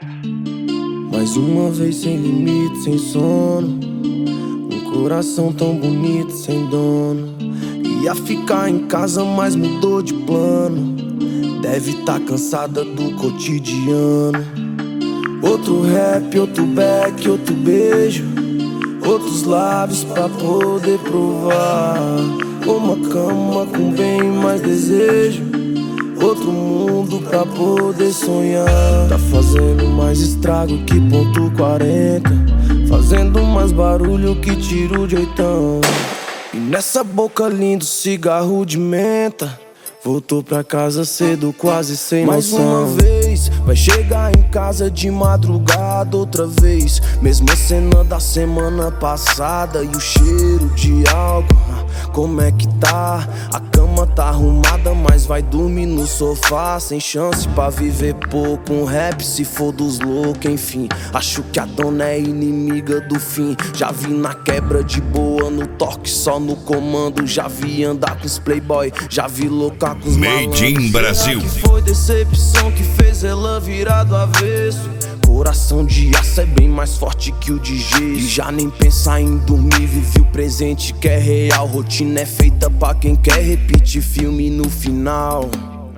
Mais uma vez sem limite, sem sono. Um coração tão bonito, sem dono. Ia ficar em casa, mas mudou de plano. Deve tá cansada do cotidiano. Outro rap, outro back, outro beijo. Outros lábios pra poder provar. Uma cama com bem mais desejo. Outro mundo pra poder sonhar. Tá fazendo mais estrago que ponto 40. Fazendo mais barulho que tiro de oitão. E nessa boca lindo cigarro de menta. Voltou pra casa cedo, quase sem noção. Mais uma vez, vai chegar em casa de madrugada outra vez. Mesma cena da semana passada. E o cheiro de álcool, como é que tá? A cama tá arrumada, mas vai dormir no sofá. Sem chance pra viver pouco, um rap se for dos loucos, enfim. Acho que a dona é inimiga do fim. Já vi na quebra de boa, no toque só no comando. Já vi andar com os playboy, já vi loucar com os malandros. Made in Brasil. Será que foi decepção que fez ela virar do avesso? Coração de aço é bem mais forte que o de gesso. E já nem pensar em dormir, vive o presente que é real. Rotina é feita pra quem quer repetir filme no final.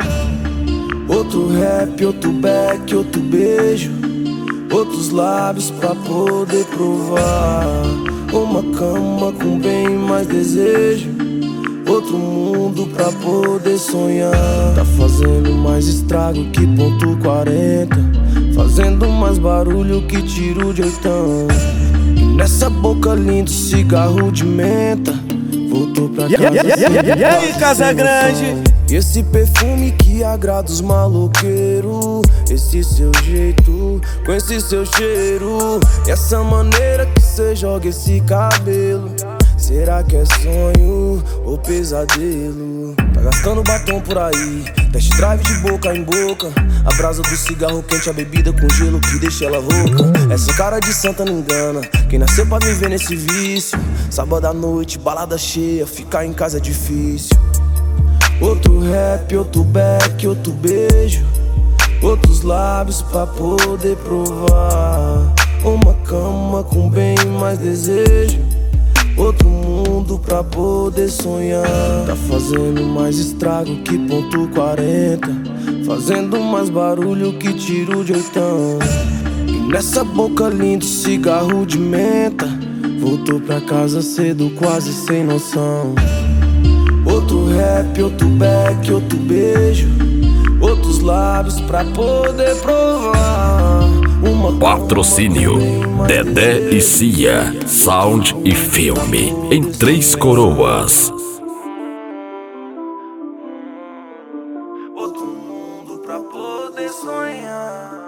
Outro rap, outro back, outro beijo. Outros lábios pra poder provar. Uma cama com bem mais desejo. Outro mundo pra poder sonhar. Tá fazendo mais estrago que ponto 40. Fazendo mais barulho que tiro de oitão. E nessa boca lindo cigarro de menta. Voltou pra casa. E aí, Casa Grande? E esse perfume que agrada os maloqueiros. Esse seu jeito, com esse seu cheiro. E essa maneira que cê joga esse cabelo. Será que é sonho ou pesadelo? Tá gastando batom por aí, test drive de boca em boca. A brasa do cigarro quente, a bebida com gelo que deixa ela rouca. Essa cara de santa não engana quem nasceu pra viver nesse vício. Sábado à noite, balada cheia, ficar em casa é difícil. Outro rap, outro back, outro beijo. Outros lábios pra poder provar. Uma cama com bem mais desejo. Outro mundo pra poder sonhar. Tá fazendo mais estrago que ponto 40. Fazendo mais barulho que tiro de oitão. E nessa boca lindo cigarro de menta. Voltou pra casa cedo, quase sem noção. Outro rap, outro back, outro beijo. Outros lábios pra poder provar. Patrocínio Dedé e Cia, Sound e Filme, em Três Coroas. Outro mundo pra poder sonhar.